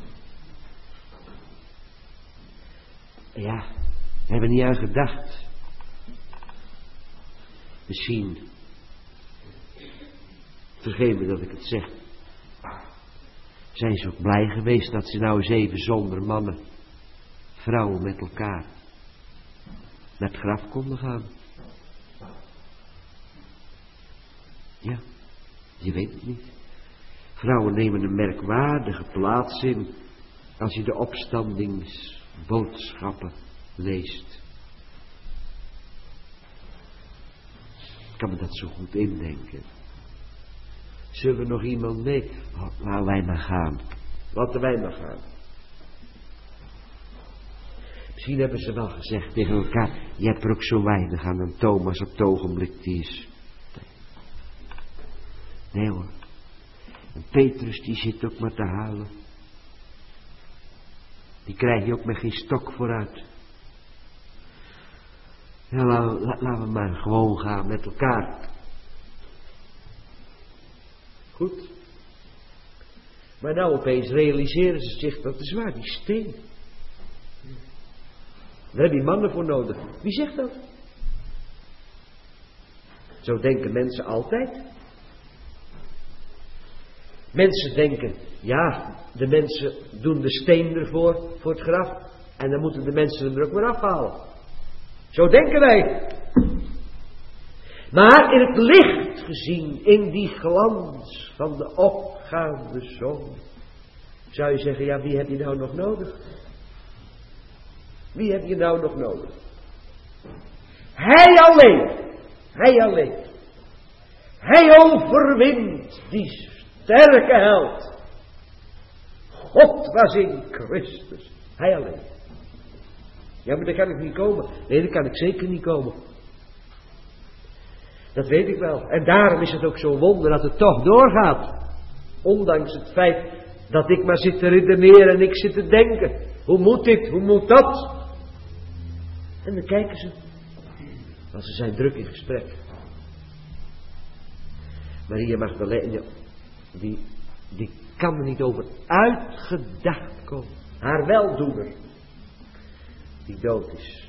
Ja, we hebben niet aan gedacht. Misschien. Vergeet me dat ik het zeg. Zijn ze ook blij geweest dat ze nou eens even zonder mannen, vrouwen met elkaar, naar het graf konden gaan? Ja, je weet het niet. Vrouwen nemen een merkwaardige plaats in als je de opstandingsboodschappen leest. Ik kan me dat zo goed indenken. Zullen we nog iemand mee? Oh, laten wij maar gaan. Laten wij maar gaan. Misschien hebben ze wel gezegd tegen elkaar. Je hebt er ook zo weinig aan een Thomas op het ogenblik die is. Nee hoor. En Petrus die zit ook maar te huilen. Die krijg je ook met geen stok vooruit. Ja, laten we, laten we maar gewoon gaan met elkaar. Goed. Maar nou opeens realiseren ze zich, dat is waar, die steen. Daar heb je mannen voor nodig. Wie zegt dat? Zo denken mensen altijd. Mensen denken, ja, de mensen doen de steen ervoor, voor het graf. En dan moeten de mensen hem er ook maar afhalen. Zo denken wij. Maar in het licht gezien, in die glans van de opgaande zon, zou je zeggen, ja, wie heb je nou nog nodig? Wie heb je nou nog nodig? Hij alleen. Hij alleen. Hij overwint die sterke held. God was in Christus. Hij alleen. Ja, maar daar kan ik niet komen. Nee, daar kan ik zeker niet komen. Dat weet ik wel. En daarom is het ook zo'n wonder dat het toch doorgaat. Ondanks het feit dat ik maar zit te redeneren en ik zit te denken. Hoe moet dit? Hoe moet dat? En dan kijken ze. Want ze zijn druk in gesprek. Maria Magdalene, die, die kan er niet over uitgedacht komen. Haar weldoener, die dood is.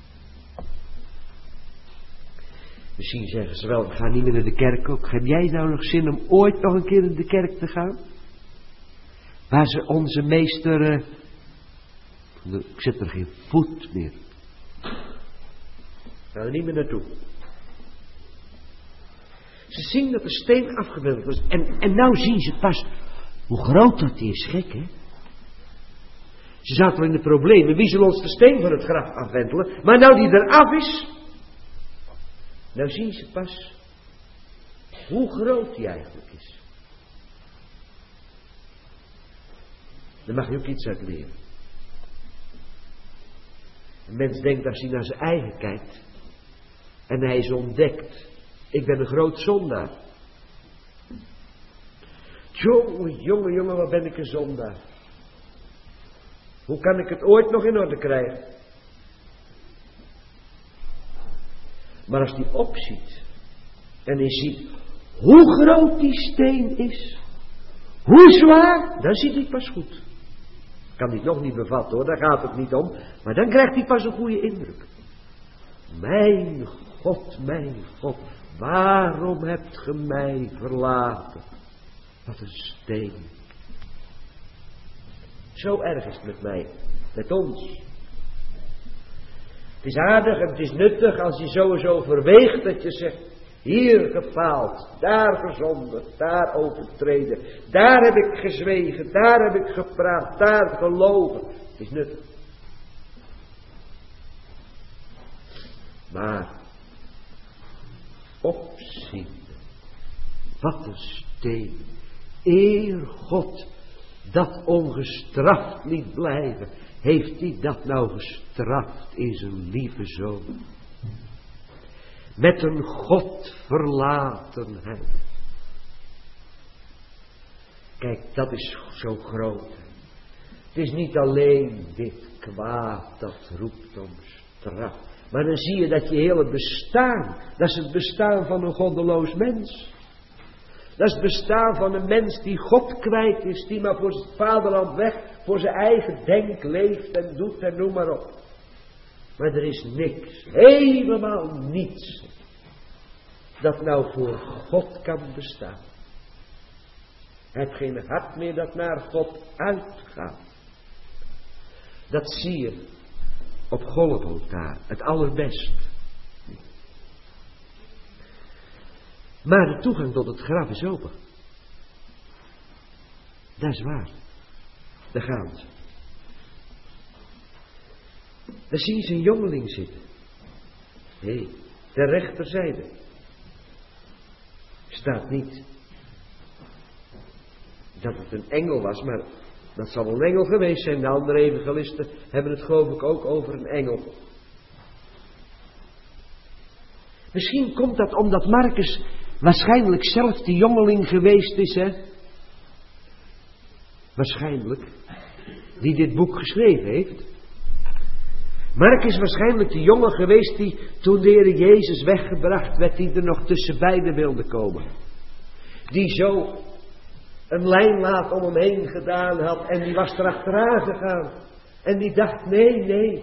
Misschien zeggen ze wel, we gaan niet meer naar de kerk ook. Heb jij nou nog zin om ooit nog een keer naar de kerk te gaan? Waar ze onze meester, uh, ik zet er geen voet meer. Gaan er niet meer naartoe. Ze zien dat de steen afgebeeld was. En, en nou zien ze pas hoe groot dat die is, gek hè. Ze zaten wel in de problemen. Wie zal ons de steen van het graf afwentelen? Maar nou die eraf is, nou zien ze pas hoe groot die eigenlijk is. Daar mag je ook iets uit leren. Een mens denkt als hij naar zijn eigen kijkt en hij is ontdekt. Ik ben een groot zondaar. Jongen, jongen, jongen, wat ben ik een zondaar. Hoe kan ik het ooit nog in orde krijgen? Maar als die opziet en hij ziet hoe groot die steen is, hoe zwaar, dan ziet hij pas goed. Kan hij het nog niet bevatten hoor, daar gaat het niet om. Maar dan krijgt hij pas een goede indruk. Mijn God, mijn God, waarom hebt ge mij verlaten? Wat een steen. Zo erg is het met mij, met ons. Het is aardig en het is nuttig als je sowieso verweegt dat je zegt, hier gefaald, daar gezondigd, daar overtreden, daar heb ik gezwegen, daar heb ik gepraat, daar gelogen. Het is nuttig. Maar opzien, wat een steen, eer God dat ongestraft liet blijven, heeft hij dat nou gestraft in zijn lieve zoon. Met een Godverlatenheid. Kijk, dat is zo groot. Het is niet alleen dit kwaad dat roept om straf. Maar dan zie je dat je hele bestaan, dat is het bestaan van een goddeloos mens. Dat is het bestaan van een mens die God kwijt is, die maar voor het vaderland weg, voor zijn eigen denk leeft en doet en noem maar op. Maar er is niks, helemaal niets, dat nou voor God kan bestaan. Hij heeft geen hart meer dat naar God uitgaat. Dat zie je op Golgotha, het allerbest. Maar de toegang tot het graf is open. Dat is waar. Daar gaan ze. Daar zien ze een jongeling zitten. Hé, hey, ter rechterzijde. Staat niet dat het een engel was, maar dat zal een engel geweest zijn. De andere evangelisten hebben het geloof ik ook over een engel. Misschien komt dat omdat Marcus waarschijnlijk zelf die jongeling geweest is, hè? Waarschijnlijk. Die dit boek geschreven heeft. Marcus is waarschijnlijk de jongen geweest die toen de Heer Jezus weggebracht werd, die er nog tussen beiden wilde komen. Die zo een lijnlaat om hem heen gedaan had en die was erachteraan gegaan. En die dacht, nee, nee.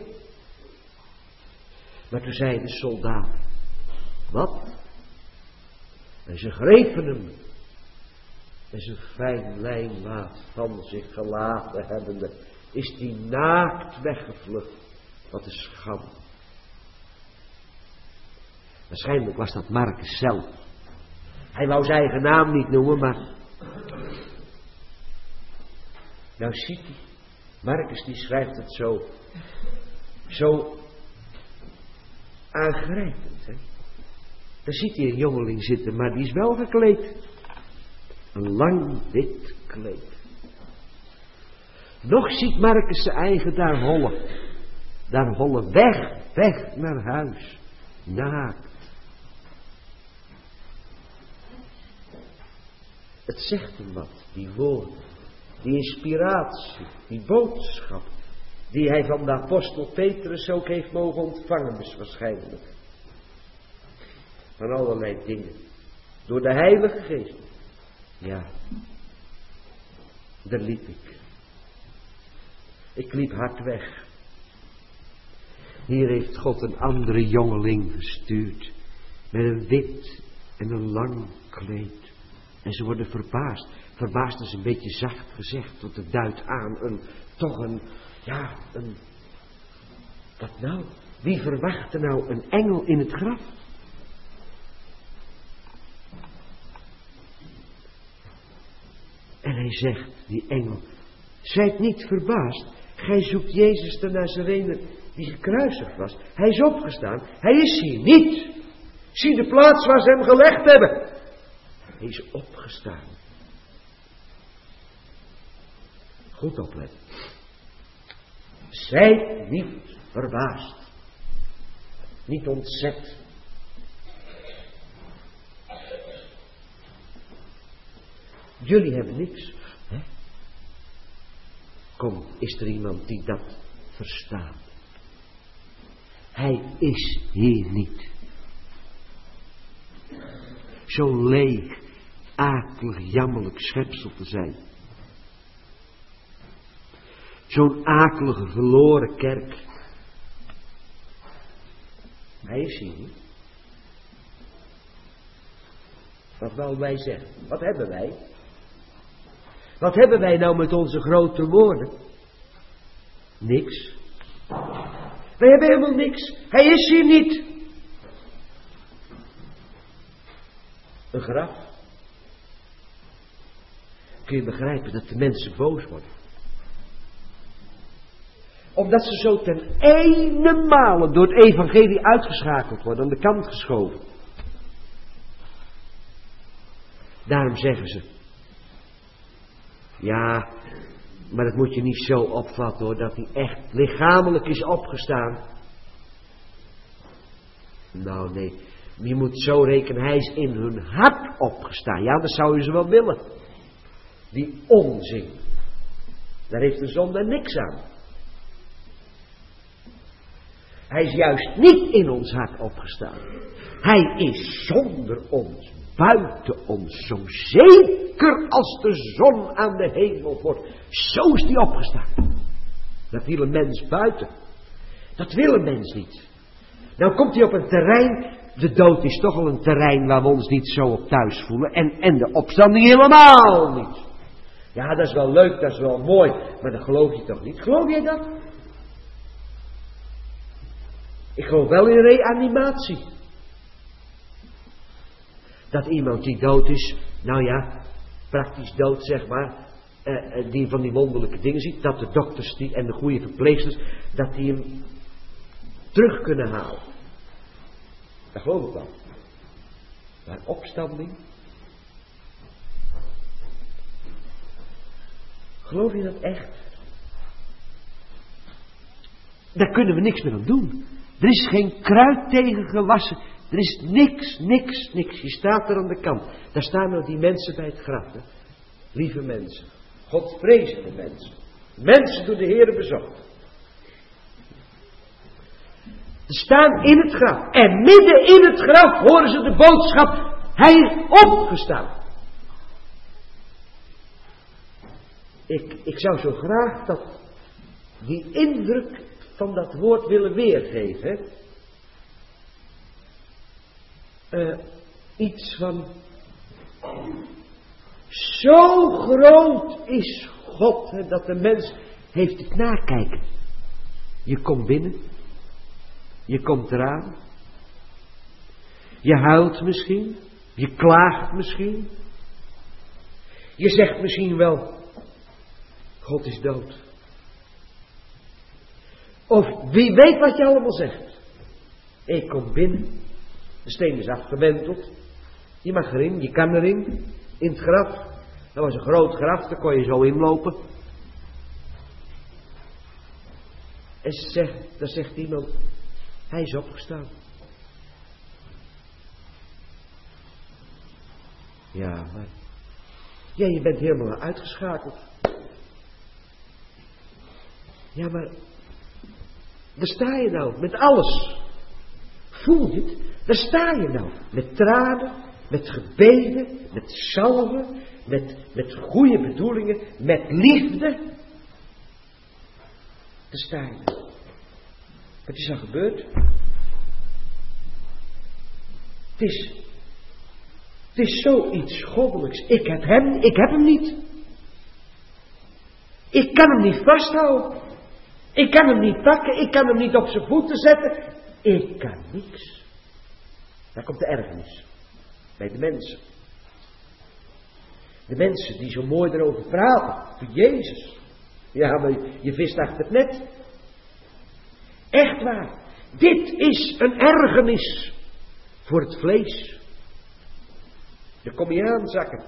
Maar toen zei de soldaat, wat? En ze grepen hem. En zijn fijn lijnlaat van zich gelaten hebbende, is die naakt weggevlucht. Wat een schande. Waarschijnlijk was dat Marcus zelf. Hij wou zijn eigen naam niet noemen, maar nou ziet hij, Marcus die schrijft het zo, zo aangrijpend. Hè? Daar ziet hij een jongeling zitten, maar die is wel gekleed. Een lang wit kleed. Nog ziet Marcus zijn eigen daar hollen. Daar hollen weg, weg naar huis. Naakt. Het zegt hem wat, die woorden. Die inspiratie, die boodschap, die hij van de apostel Petrus ook heeft mogen ontvangen, dus waarschijnlijk. Van allerlei dingen. Door de Heilige Geest. Ja. Daar liep ik. Ik liep hard weg. Hier heeft God een andere jongeling gestuurd. Met een wit en een lang kleed. En ze worden verbaasd. Verbaasd is een beetje zacht gezegd. Want het duidt aan een, toch een, ja, een, wat nou? Wie verwachtte nou een engel in het graf? En hij zegt, die engel, zijt niet verbaasd. Gij zoekt Jezus de Nazarene die gekruisigd was. Hij is opgestaan. Hij is hier niet. Zie de plaats waar ze hem gelegd hebben. Hij is opgestaan. Goed opletten. Zijt niet verbaasd. Niet ontzet. Jullie hebben niks. Hè? Kom, is er iemand die dat verstaat? Hij is hier niet. Zo leeg, akelig, jammerlijk schepsel te zijn. Zo'n akelige, verloren kerk. Hij is hier niet. Wat wou wij zeggen? Wat hebben wij? Wat hebben wij nou met onze grote woorden? Niks. Wij hebben helemaal niks. Hij is hier niet. Een graf. Kun je begrijpen dat de mensen boos worden? Omdat ze zo ten ene male door het evangelie uitgeschakeld worden, aan de kant geschoven. Daarom zeggen ze, ja, maar dat moet je niet zo opvatten hoor, dat hij echt lichamelijk is opgestaan. Nou nee, je moet zo rekenen, hij is in hun hart opgestaan. Ja, dat zou je ze wel willen. Die onzin, daar heeft de zonde niks aan. Hij is juist niet in ons hart opgestaan. Hij is zonder ons, buiten ons, zo zeker als de zon aan de hemel wordt. Zo is hij opgestaan. Dat wil een mens buiten. Dat wil een mens niet. Nou komt hij op een terrein, de dood is toch al een terrein waar we ons niet zo op thuis voelen. En, en de opstanding helemaal niet. Ja, dat is wel leuk, dat is wel mooi, maar dat geloof je toch niet? Geloof jij dat? Ik geloof wel in reanimatie. Dat iemand die dood is, nou ja, praktisch dood zeg maar, eh, die van die wonderlijke dingen ziet, dat de dokters die, en de goede verpleegsters, dat die hem terug kunnen halen. Dat geloof ik wel. Maar opstanding? Geloof je dat echt? Daar kunnen we niks meer aan doen. Er is geen kruid tegen gewassen. Er is niks, niks, niks. Je staat er aan de kant. Daar staan nou die mensen bij het graf. Hè? Lieve mensen. Godvrezende mensen. Mensen door de Heere bezocht. Ze staan in het graf. En midden in het graf horen ze de boodschap. Hij is opgestaan. Ik, ik zou zo graag dat die indruk van dat woord willen weergeven. Uh, iets van, zo groot is God, hè, dat de mens heeft het nakijken. Je komt binnen, je komt eraan, je huilt misschien, je klaagt misschien, je zegt misschien wel, God is dood. Of wie weet wat je allemaal zegt. Ik kom binnen. De steen is afgewenteld. Je mag erin, je kan erin. In het graf. Dat was een groot graf, daar kon je zo inlopen. En zegt, dan zegt iemand, hij is opgestaan. Ja, maar... Ja, je bent helemaal uitgeschakeld. Ja, maar... Daar sta je nou, met alles. Voel je het? Daar sta je nou. Met tranen, met gebeden, met salven, met, met goede bedoelingen, met liefde. Daar sta je nou. Wat is er gebeurd? Het is, het is zoiets goddelijks. Ik heb hem, ik heb hem niet. Ik kan hem niet vasthouden. Ik kan hem niet pakken, ik kan hem niet op zijn voeten zetten. Ik kan niks. Daar komt de ergernis. Bij de mensen. De mensen die zo mooi erover praten. Voor Jezus. Ja, maar je vist achter het net. Echt waar. Dit is een ergernis. Voor het vlees. Daar kom je aanzakken.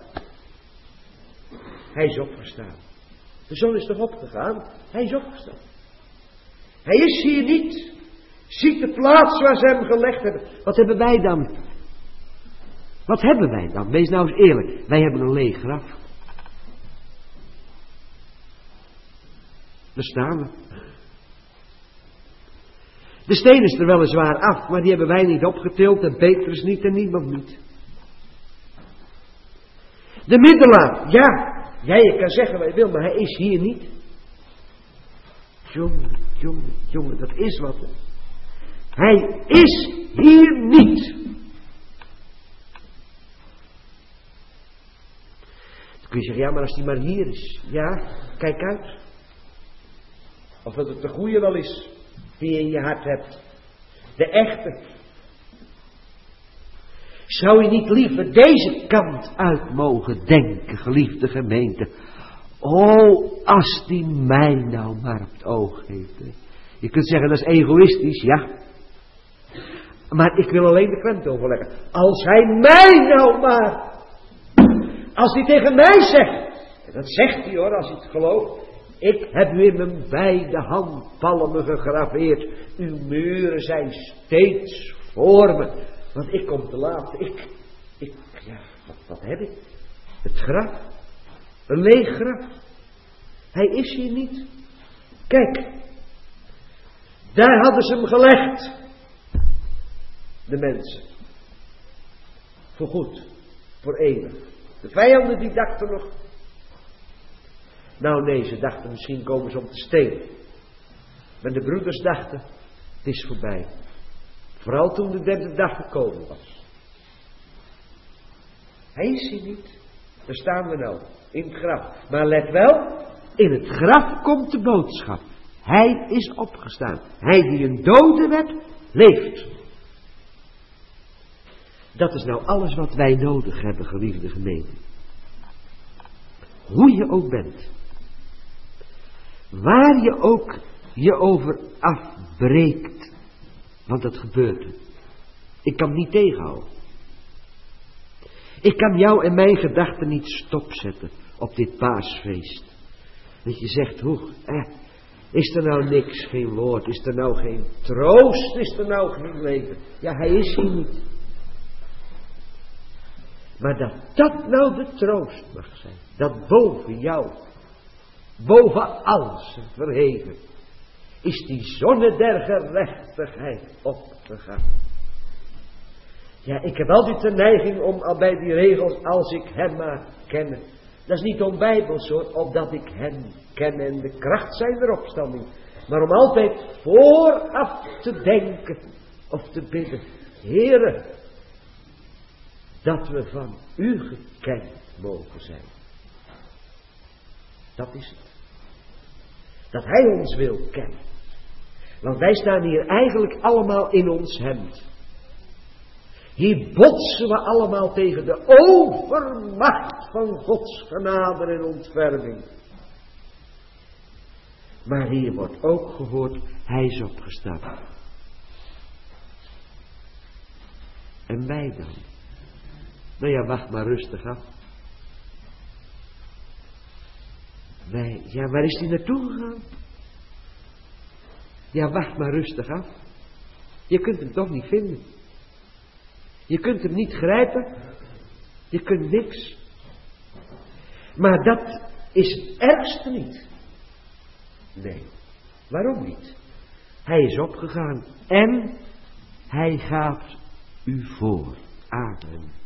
Hij is opgestaan. De zon is toch opgegaan? Hij is opgestaan. Hij is hier niet. Ziet de plaats waar ze hem gelegd hebben. Wat hebben wij dan? Wat hebben wij dan? Wees nou eens eerlijk. Wij hebben een leeg graf. Daar staan we. De steen is er weliswaar af, maar die hebben wij niet opgetild en Petrus niet en niemand niet. De middelaar, ja. Ja, je kan zeggen wat je wil, maar hij is hier niet. Jongen, jongen, jongen, dat is wat. Hij is hier niet. Dan kun je zeggen, ja, maar als die maar hier is. Ja, kijk uit. Of dat het de goede wel is, die je in je hart hebt. De echte. Zou je niet liever deze kant uit mogen denken, geliefde gemeente? Oh, als die mij nou maar op het oog heeft. Hè. Je kunt zeggen, dat is egoïstisch, ja. Maar ik wil alleen de klem overleggen. Als hij mij nou maar. Als hij tegen mij zegt. En dat zegt hij hoor, als hij het gelooft. Ik heb u in mijn beide handpalmen gegraveerd. Uw muren zijn steeds voor me. Want ik kom te laat. Ik, ik, ja, wat, wat heb ik? Het graf. Een leeg graf. Hij is hier niet. Kijk. Daar hadden ze hem gelegd. De mensen. Voor goed. Voor eeuwig. De vijanden die dachten nog. Nou nee, ze dachten misschien komen ze om te stelen. Maar de broeders dachten. Het is voorbij. Vooral toen de derde dag gekomen was. Hij is hier niet. Daar staan we nou. In het graf. Maar let wel. In het graf komt de boodschap. Hij is opgestaan. Hij die een dode werd, leeft. Dat is nou alles wat wij nodig hebben, geliefde gemeente. Hoe je ook bent. Waar je ook je over afbreekt. Want dat gebeurt. Ik kan niet tegenhouden. Ik kan jou en mijn gedachten niet stopzetten op dit paasfeest. Dat je zegt, hoe, eh, is er nou niks, geen woord, is er nou geen troost, is er nou geen leven. Ja, hij is hier niet. Maar dat dat nou de troost mag zijn. Dat boven jou, boven alles verheven, is die zonne der gerechtigheid opgegaan. Ja, ik heb altijd de neiging om al bij die regels, als ik hem maar ken. Dat is niet onbijbels hoor, opdat ik hem ken en de kracht zijn der opstanding. Maar om altijd vooraf te denken of te bidden. Heere, dat we van u gekend mogen zijn. Dat is het. Dat hij ons wil kennen. Want wij staan hier eigenlijk allemaal in ons hemd. Hier botsen we allemaal tegen de overmacht van Gods genade en ontferming. Maar hier wordt ook gehoord, hij is opgestaan. En wij dan? Nou ja, wacht maar rustig af. Wij, ja, waar is hij naartoe gegaan? Ja, wacht maar rustig af. Je kunt hem toch niet vinden. Je kunt hem niet grijpen. Je kunt niks. Maar dat is het ergste niet. Nee. Waarom niet? Hij is opgegaan. En hij gaat u voor. Amen.